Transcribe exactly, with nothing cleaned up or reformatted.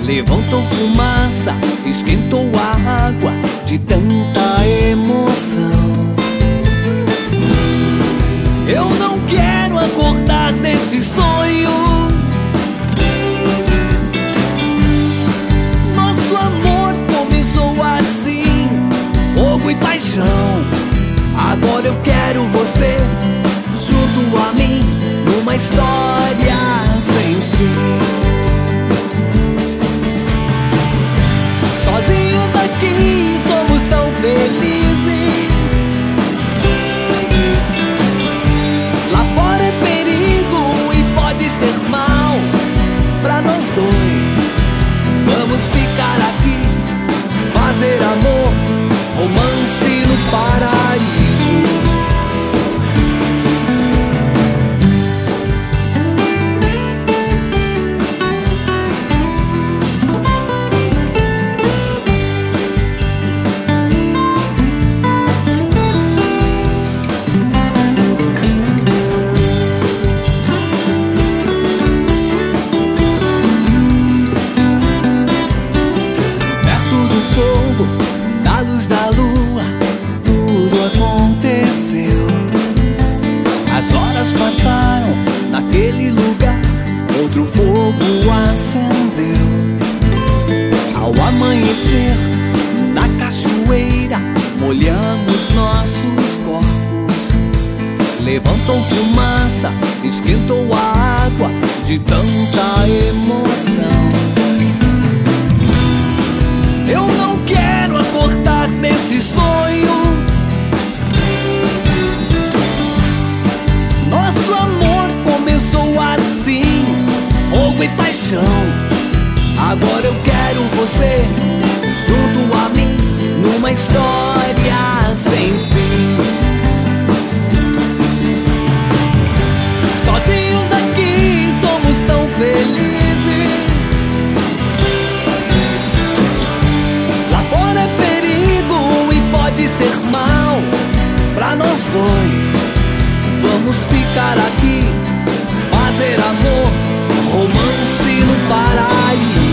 Levantou fumaça, esquentou a água de tanta emoção. Eu não quero acordar desse sonho. Nosso amor começou assim, fogo e paixão. Agora eu quero você junto a mim, numa história sem fim. Sozinhos aqui somos tão felizes. Lá fora é perigo e pode ser mal pra nós dois. Vamos ficar aqui, fazer amor, romance no paraíso. Da luz da lua, tudo aconteceu. As horas passaram naquele lugar, outro fogo acendeu. Ao amanhecer, na cachoeira, molhamos nossos corpos. Levantou fumaça, esquentou a água de tanta emoção. Eu não quero acordar nesse sonho. Nosso amor começou assim, fogo e paixão. Agora eu quero você junto a mim, numa história sem fim. Sozinhos aqui somos tão felizes. Ser mal pra nós dois. Vamos ficar aqui, fazer amor, romance no paraíso.